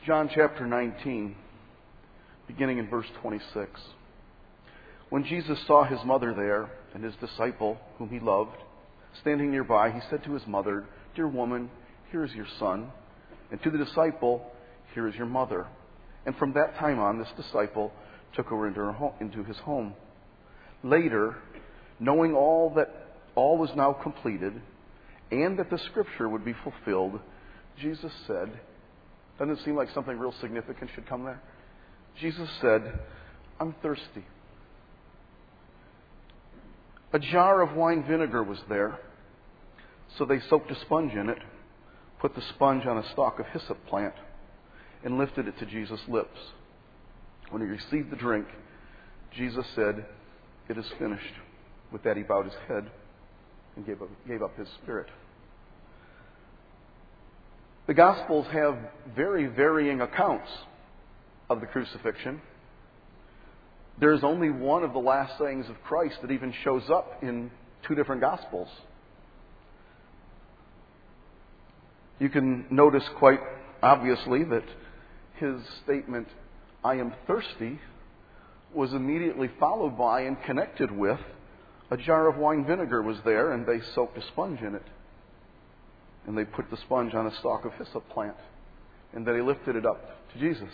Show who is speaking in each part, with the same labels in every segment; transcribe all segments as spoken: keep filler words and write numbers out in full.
Speaker 1: John chapter nineteen, beginning in verse twenty-six. When Jesus saw his mother there and his disciple, whom he loved, standing nearby, he said to his mother, "Dear woman, here is your son." And to the disciple, "Here is your mother." And from that time on, this disciple took her into, her home, into his home. Later, knowing all that all was now completed, and that the scripture would be fulfilled, Jesus said, doesn't it seem like something real significant should come there? Jesus said, "I'm thirsty." A jar of wine vinegar was there, so they soaked a sponge in it, put the sponge on a stalk of hyssop plant, and lifted it to Jesus' lips. When he received the drink, Jesus said, "It is finished." With that, he bowed his head and gave up, gave up his spirit. The Gospels have very varying accounts of the crucifixion. There's only one of the last sayings of Christ that even shows up in two different Gospels. You can notice quite obviously that his statement, "I am thirsty," was immediately followed by and connected with a jar of wine vinegar was there, and they soaked a sponge in it. And they put the sponge on a stalk of hyssop plant. And then he lifted it up to Jesus.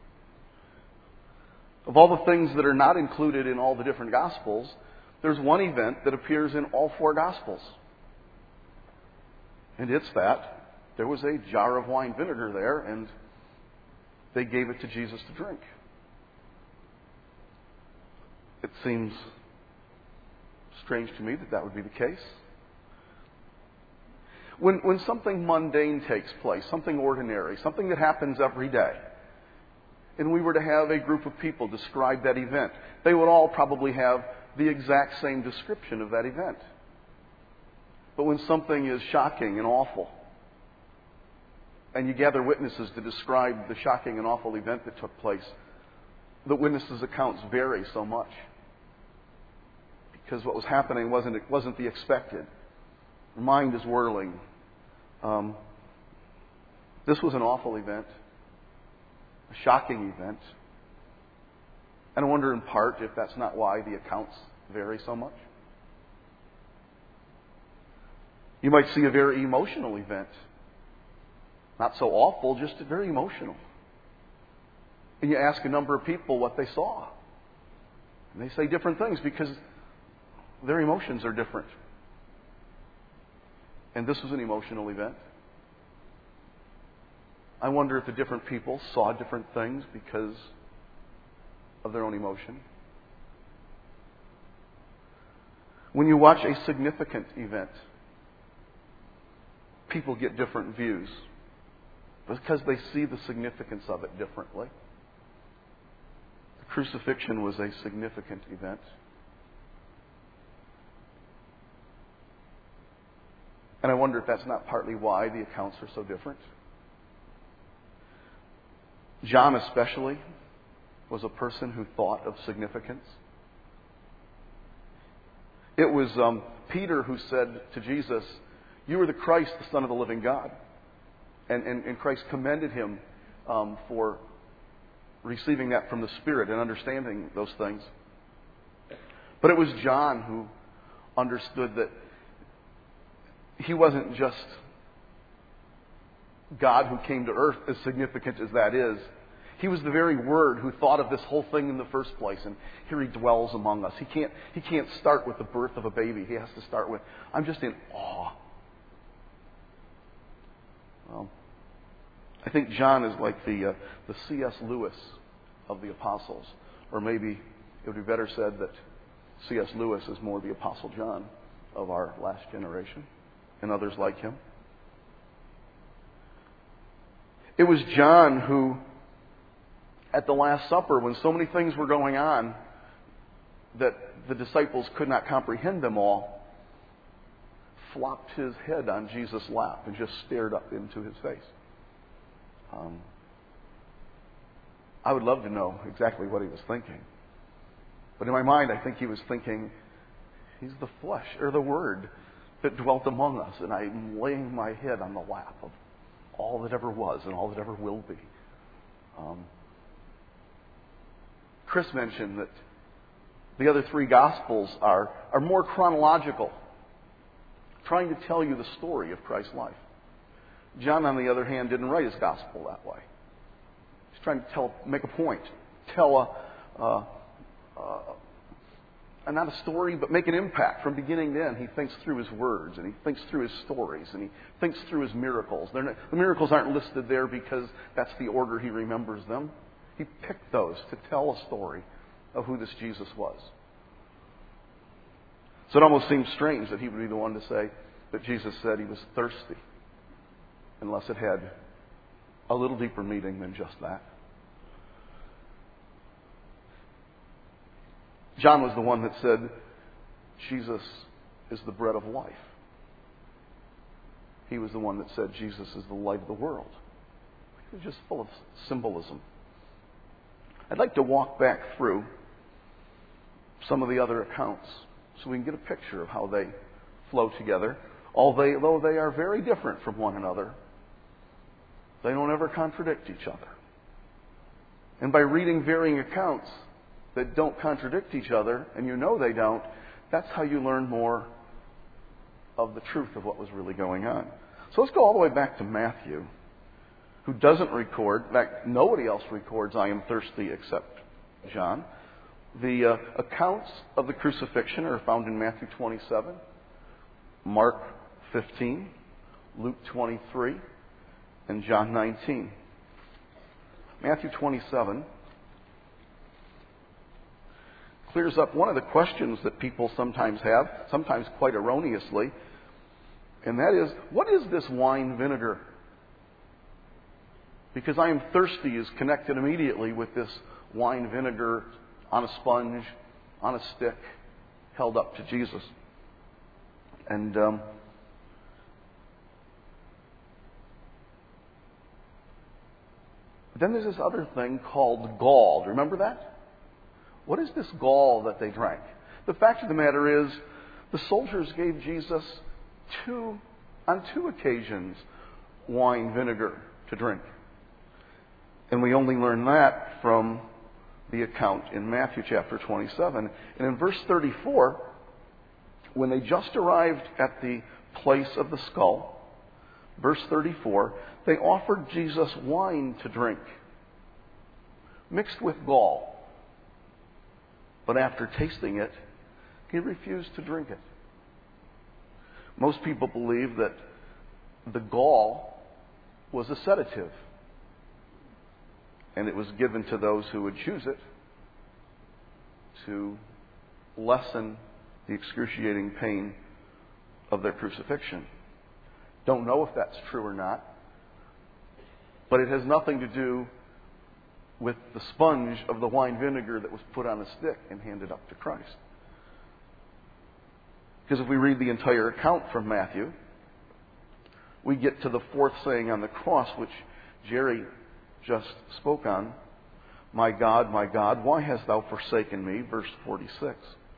Speaker 1: Of all the things that are not included in all the different Gospels, there's one event that appears in all four Gospels. And it's that there was a jar of wine vinegar there, and they gave it to Jesus to drink. It seems strange to me that that would be the case. When, when something mundane takes place, something ordinary, something that happens every day, and we were to have a group of people describe that event, they would all probably have the exact same description of that event. But when something is shocking and awful, and you gather witnesses to describe the shocking and awful event that took place, the witnesses' accounts vary so much. Because what was happening wasn't, it wasn't the expected. Your mind is whirling. Um, this was an awful event, a shocking event. And I wonder in part if that's not why the accounts vary so much. You might see a very emotional event. Not so awful, just very emotional. And you ask a number of people what they saw. And they say different things because their emotions are different. And this was an emotional event. I wonder if the different people saw different things because of their own emotion. When you watch a significant event, people get different views because they see the significance of it differently. The crucifixion was a significant event. And I wonder if that's not partly why the accounts are so different. John especially was a person who thought of significance. It was um, Peter who said to Jesus, "You are the Christ, the Son of the living God." And, and, and Christ commended him um, for receiving that from the Spirit and understanding those things. But it was John who understood that he wasn't just God who came to earth, as significant as that is. He was the very Word who thought of this whole thing in the first place. And here he dwells among us. He can't, he can't start with the birth of a baby. He has to start with, "I'm just in awe." Well, I think John is like the, uh, the C S Lewis of the apostles. Or maybe it would be better said that C S Lewis is more the Apostle John of our last generation and others like him. It was John who, at the Last Supper, when so many things were going on that the disciples could not comprehend them all, flopped his head on Jesus' lap and just stared up into his face. Um, I would love to know exactly what he was thinking. But in my mind, I think he was thinking, he's the flesh, or the Word that dwelt among us, and I'm laying my head on the lap of all that ever was and all that ever will be. Um, Chris mentioned that the other three Gospels are, are more chronological, trying to tell you the story of Christ's life. John, on the other hand, didn't write his Gospel that way. He's trying to tell, make a point, tell a, a, a, not a story, but make an impact from beginning to end. He thinks through his words, and he thinks through his stories, and he thinks through his miracles. Not, the miracles aren't listed there because that's the order he remembers them. He picked those to tell a story of who this Jesus was. So it almost seems strange that he would be the one to say that Jesus said he was thirsty, unless it had a little deeper meaning than just that. John was the one that said Jesus is the bread of life. He was the one that said Jesus is the light of the world. It was just full of symbolism. I'd like to walk back through some of the other accounts so we can get a picture of how they flow together. Although they are very different from one another, they don't ever contradict each other. And by reading varying accounts that don't contradict each other, and you know they don't, that's how you learn more of the truth of what was really going on. So let's go all the way back to Matthew, who doesn't record, in fact, nobody else records, I am thirsty except John. The uh, accounts of the crucifixion are found in Matthew twenty-seven, Mark fifteen, Luke twenty-three, and John nineteen. Matthew twenty-seven clears up one of the questions that people sometimes have, sometimes quite erroneously, and that is, what is this wine vinegar? Because I am thirsty is connected immediately with this wine vinegar on a sponge, on a stick, held up to Jesus. And um, then there's this other thing called gall. Do you remember that? What is this gall that they drank? The fact of the matter is, the soldiers gave Jesus two, on two occasions, wine vinegar to drink. And we only learn that from the account in Matthew chapter twenty-seven. And in verse thirty-four, when they just arrived at the place of the skull, verse thirty-four, they offered Jesus wine to drink, mixed with gall. But after tasting it, he refused to drink it. Most people believe that the gall was a sedative, and it was given to those who would choose it to lessen the excruciating pain of their crucifixion. Don't know if that's true or not, but it has nothing to do with the sponge of the wine vinegar that was put on a stick and handed up to Christ. Because if we read the entire account from Matthew, we get to the fourth saying on the cross, which Jerry just spoke on. My God, my God, why hast thou forsaken me? Verse forty-six.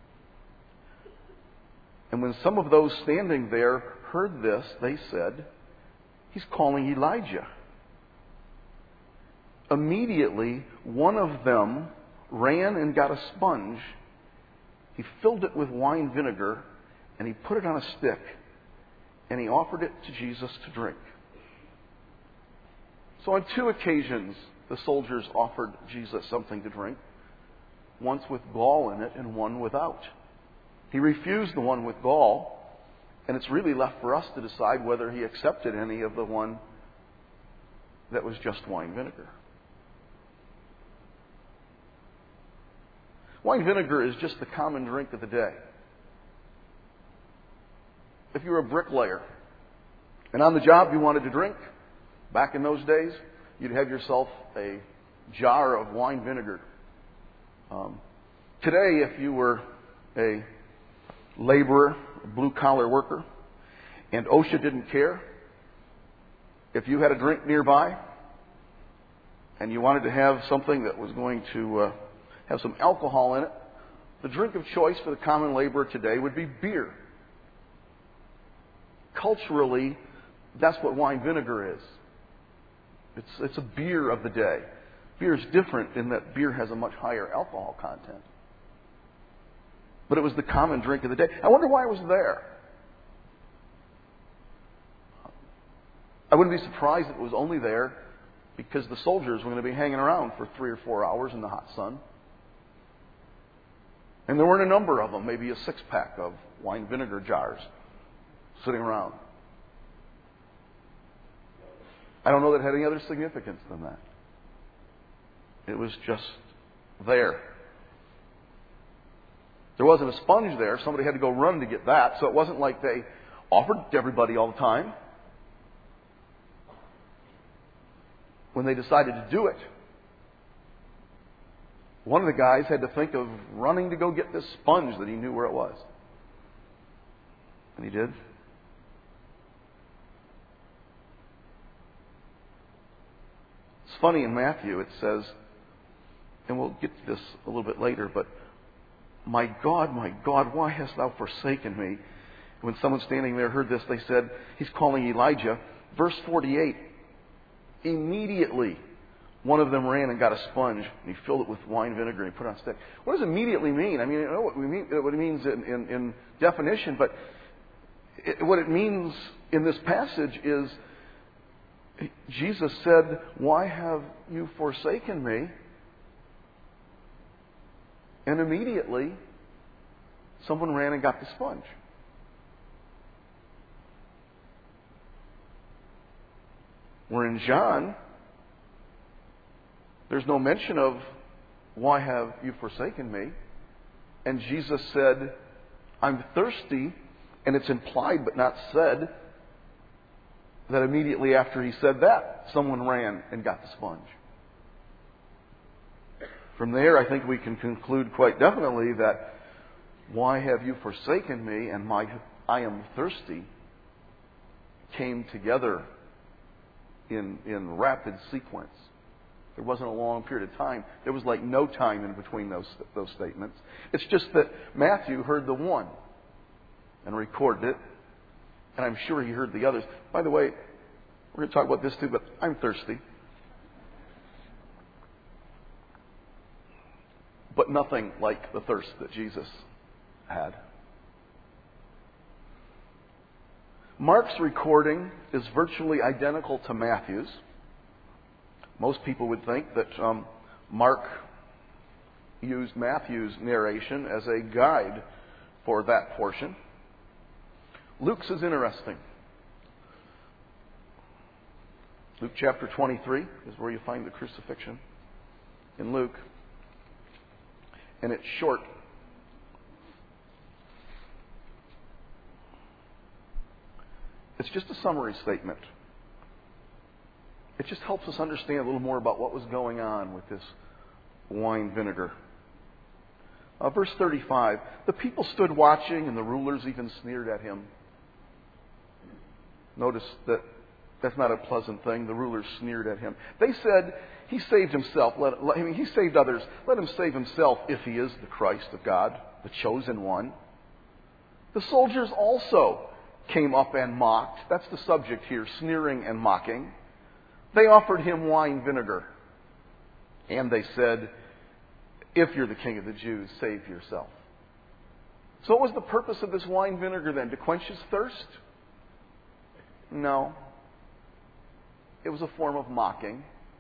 Speaker 1: And when some of those standing there heard this, they said, he's calling Elijah. Immediately, one of them ran and got a sponge. He filled it with wine vinegar, and he put it on a stick, and he offered it to Jesus to drink. So on two occasions, the soldiers offered Jesus something to drink, once with gall in it and one without. He refused the one with gall, and it's really left for us to decide whether he accepted any of the one that was just wine vinegar. Wine vinegar is just the common drink of the day. If you were a bricklayer and on the job you wanted to drink, back in those days, you'd have yourself a jar of wine vinegar. Um, today, if you were a laborer, a blue-collar worker, and OSHA didn't care, if you had a drink nearby and you wanted to have something that was going to uh, have some alcohol in it, the drink of choice for the common laborer today would be beer. Culturally, that's what wine vinegar is. It's, it's a beer of the day. Beer is different in that beer has a much higher alcohol content. But it was the common drink of the day. I wonder why it was there. I wouldn't be surprised if it was only there because the soldiers were going to be hanging around for three or four hours in the hot sun. And there weren't a number of them, maybe a six-pack of wine vinegar jars sitting around. I don't know that it had any other significance than that. It was just there. There wasn't a sponge there. Somebody had to go run to get that. So it wasn't like they offered it to everybody all the time. When they decided to do it, one of the guys had to think of running to go get this sponge that he knew where it was. And he did. It's funny in Matthew, it says, and we'll get to this a little bit later, but my God, my God, why hast thou forsaken me? When someone standing there heard this, they said, he's calling Elijah. Verse forty-eight, immediately one of them ran and got a sponge, and he filled it with wine vinegar and he put it on a stick. What does immediately mean? I mean, I know what, we mean, what it means in, in, in definition, but it, what it means in this passage is Jesus said, why have you forsaken me? And immediately, someone ran and got the sponge. Where in John, there's no mention of, why have you forsaken me? And Jesus said, I'm thirsty, and it's implied but not said, that immediately after he said that, someone ran and got the sponge. From there, I think we can conclude quite definitely that why have you forsaken me and my I am thirsty came together in, in rapid sequence. There wasn't a long period of time. There was like no time in between those, those statements. It's just that Matthew heard the one and recorded it, and I'm sure he heard the others. By the way, we're going to talk about this too, but I'm thirsty. But nothing like the thirst that Jesus had. Mark's recording is virtually identical to Matthew's. Most people would think that um, Mark used Matthew's narration as a guide for that portion. Luke's is interesting. Luke chapter twenty-three is where you find the crucifixion in Luke. And it's short. It's just a summary statement. It just helps us understand a little more about what was going on with this wine vinegar. Uh, verse thirty-five, the people stood watching and the rulers even sneered at him. Notice that that's not a pleasant thing. The rulers sneered at him. They said, he saved himself. Let, let, I mean, he saved others. Let him save himself if he is the Christ of God, the chosen one. The soldiers also came up and mocked. That's the subject here, sneering and mocking. They offered him wine vinegar. And they said, if you're the king of the Jews, save yourself. So what was the purpose of this wine vinegar then? To quench his thirst? No. It was a form of mocking.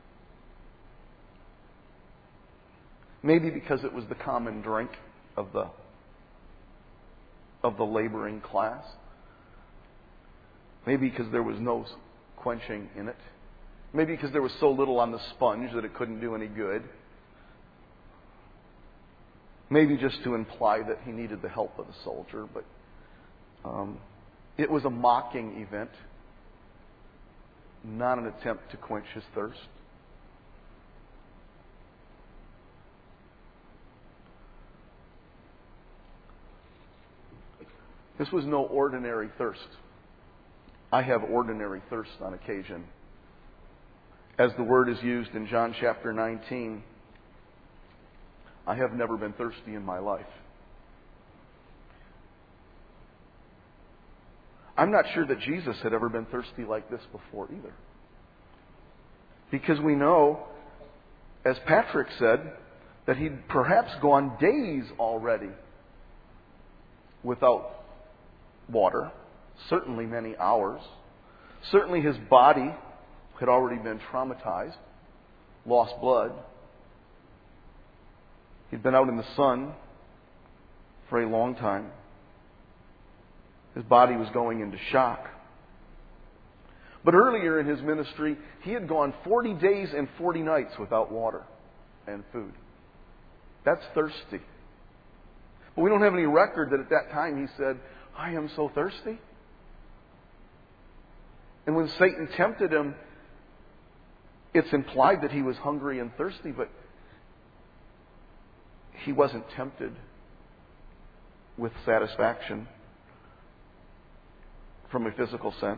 Speaker 1: Maybe because it was the common drink of the of the laboring class. Maybe because there was no quenching in it. Maybe because there was so little on the sponge that it couldn't do any good. Maybe just to imply that he needed the help of the soldier. But um, it was a mocking event, not an attempt to quench his thirst. This was no ordinary thirst. I have ordinary thirst on occasion. As the word is used in John chapter nineteen, I have never been thirsty in my life. I'm not sure that Jesus had ever been thirsty like this before either. Because we know, as Patrick said, that he'd perhaps gone days already without water, certainly many hours. Certainly his body had already been traumatized, lost blood. He'd been out in the sun for a long time. His body was going into shock. But earlier in his ministry, he had gone forty days and forty nights without water and food. That's thirsty. But we don't have any record that at that time he said, I am so thirsty. And when Satan tempted him, it's implied that he was hungry and thirsty, but he wasn't tempted with satisfaction from a physical sense.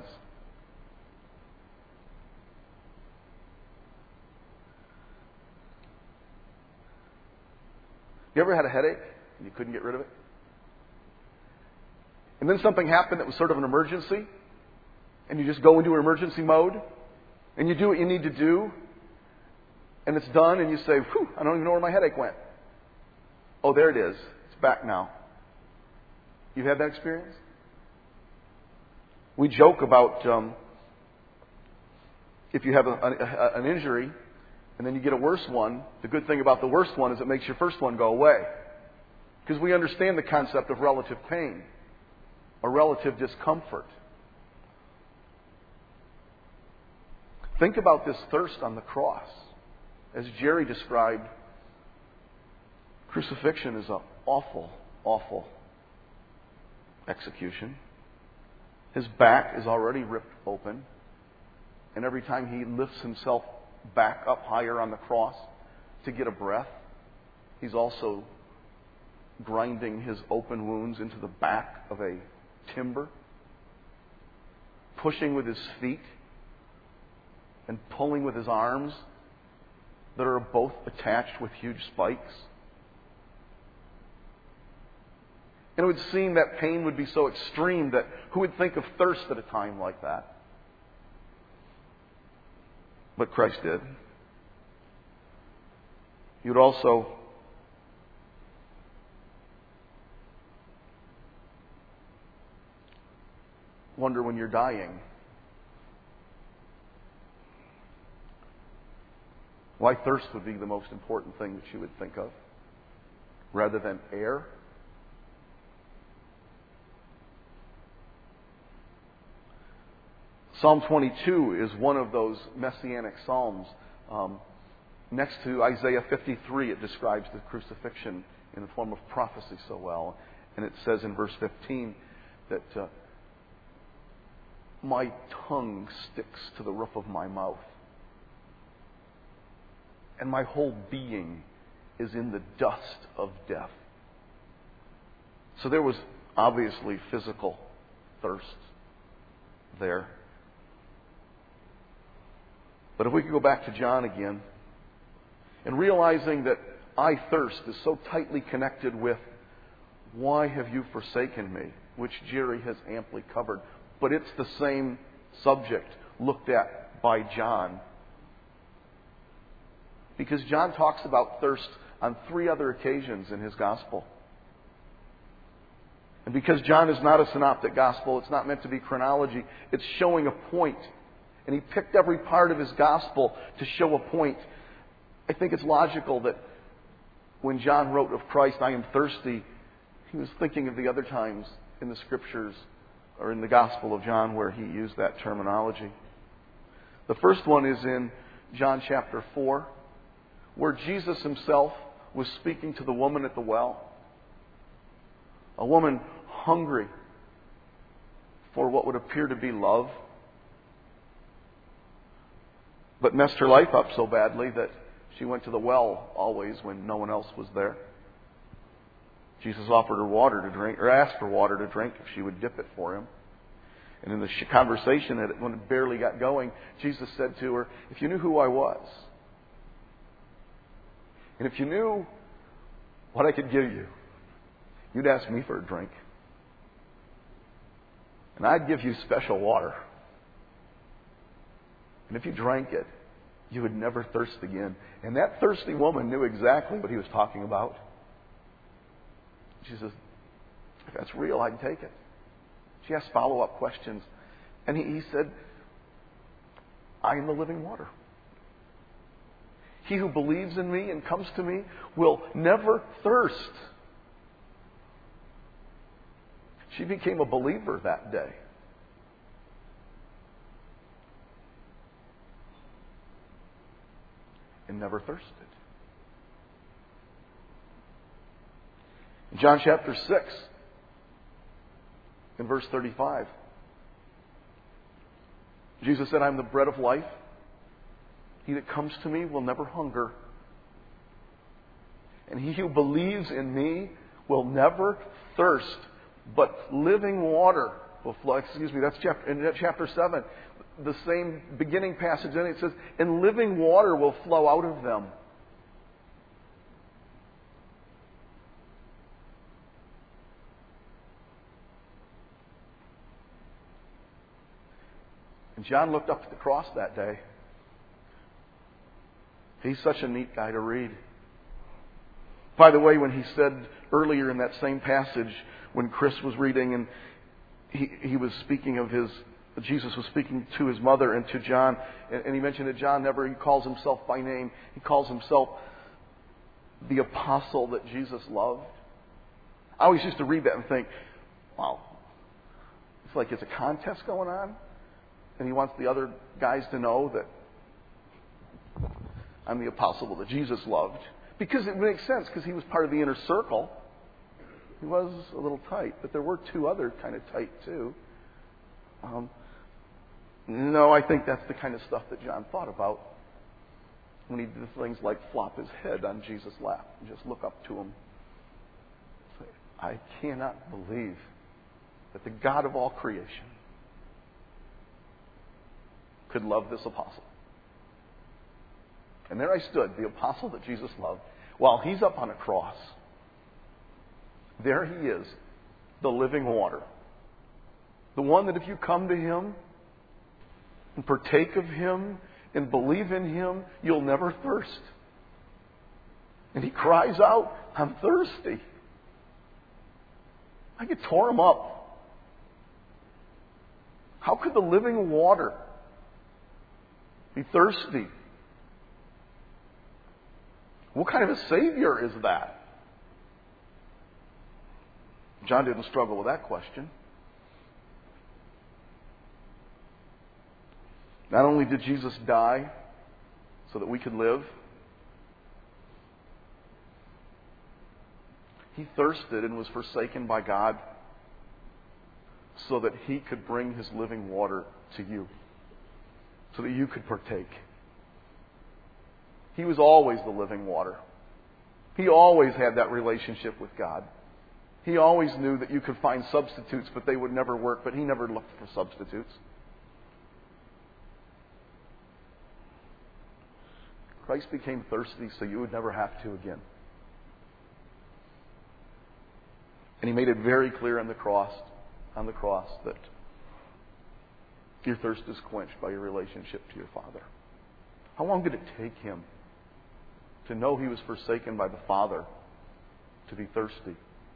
Speaker 1: You ever had a headache and you couldn't get rid of it? And then something happened that was sort of an emergency, and you just go into emergency mode, and you do what you need to do, and it's done, and you say, whew, I don't even know where my headache went. Oh, there it is. It's back now. You've had that experience? We joke about um, if you have a, a, an injury, and then you get a worse one, the good thing about the worst one is it makes your first one go away. Because we understand the concept of relative pain, or relative discomfort. Think about this thirst on the cross. As Jerry described, crucifixion is an awful, awful execution. His back is already ripped open, and every time he lifts himself back up higher on the cross to get a breath, he's also grinding his open wounds into the back of a timber, pushing with his feet and pulling with his arms that are both attached with huge spikes. And it would seem that pain would be so extreme that who would think of thirst at a time like that? But Christ did. You'd also wonder when you're dying, why thirst would be the most important thing that you would think of, rather than air. Psalm twenty-two is one of those messianic psalms. Um, next to Isaiah fifty-three, it describes the crucifixion in the form of prophecy so well. And it says in verse fifteen that uh, my tongue sticks to the roof of my mouth, and my whole being is in the dust of death. So there was obviously physical thirst there. But if we could go back to John again, and realizing that I thirst is so tightly connected with why have you forsaken me, which Jerry has amply covered. But it's the same subject looked at by John. Because John talks about thirst on three other occasions in his gospel. And because John is not a synoptic gospel, it's not meant to be chronology, it's showing a point. And he picked every part of his gospel to show a point. I think it's logical that when John wrote of Christ, I am thirsty, he was thinking of the other times in the Scriptures or in the Gospel of John where he used that terminology. The first one is in John chapter four, where Jesus himself was speaking to the woman at the well. A woman hungry for what would appear to be love, but messed her life up so badly that she went to the well always when no one else was there. Jesus offered her water to drink, or asked for water to drink if she would dip it for him. And in the conversation, when it barely got going, Jesus said to her, if you knew who I was, and if you knew what I could give you, you'd ask me for a drink. And I'd give you special water. And if you drank it, you would never thirst again. And that thirsty woman knew exactly what he was talking about. She says, if that's real, I'd take it. She asked follow-up questions. And he, he said, I am the living water. He who believes in me and comes to me will never thirst. She became a believer that day. And never thirsted. In John chapter six, in verse thirty-five, Jesus said, I am the bread of life. He that comes to me will never hunger. And he who believes in me will never thirst, but living water will flow. Excuse me, that's chapter, in chapter seven. The same beginning passage in it, it says, and living water will flow out of them. And John looked up at the cross that day. He's such a neat guy to read. By the way, when he said earlier in that same passage, when Chris was reading and he, he was speaking of his, Jesus was speaking to his mother and to John, and, and he mentioned that John never he calls himself by name. He calls himself the apostle that Jesus loved. I always used to read that and think, wow, it's like it's a contest going on, and he wants the other guys to know that I'm the apostle that Jesus loved. Because it makes sense, because he was part of the inner circle. He was a little tight, but there were two other kind of tight too. Um, no, I think that's the kind of stuff that John thought about when he did things like flop his head on Jesus' lap and just look up to him. Say, I cannot believe that the God of all creation could love this apostle. And there I stood, the apostle that Jesus loved, while he's up on a cross. There he is, the living water. The one that if you come to him and partake of him and believe in him, you'll never thirst. And he cries out, I'm thirsty. I could tore him up. How could the living water be thirsty? What kind of a Savior is that? John didn't struggle with that question. Not only did Jesus die so that we could live, he thirsted and was forsaken by God so that he could bring his living water to you, so that you could partake. He was always the living water. He always had that relationship with God. He always knew that you could find substitutes, but they would never work, but he never looked for substitutes. Christ became thirsty so you would never have to again. And he made it very clear on the cross, on the cross that your thirst is quenched by your relationship to your Father. How long did it take him to know he was forsaken by the Father to be thirsty?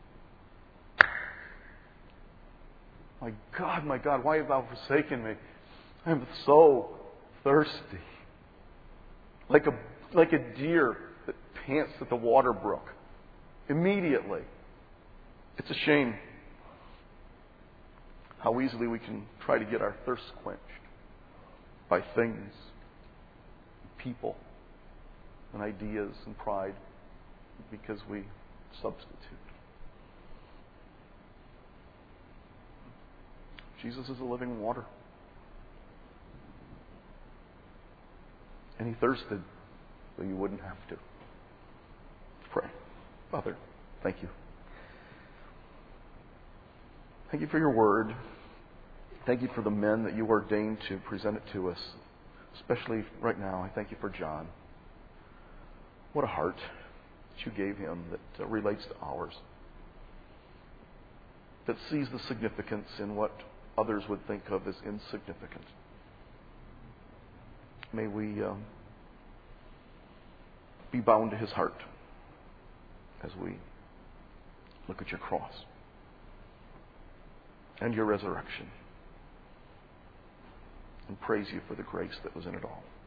Speaker 1: My God, my God, why have thou forsaken me? I am so thirsty. Like a, like a deer that pants at the water brook. Immediately. It's a shame how easily we can try to get our thirst quenched by things, people, and ideas and pride because we substitute. Jesus is the living water. And he thirsted so you wouldn't have to. Pray. Father, thank you. Thank you for your word. Thank you for the men that you ordained to present it to us. Especially right now, I thank you for John. What a heart that you gave him that uh, relates to ours. That sees the significance in what others would think of as insignificant. May we um, be bound to his heart as we look at your cross and your resurrection and praise you for the grace that was in it all.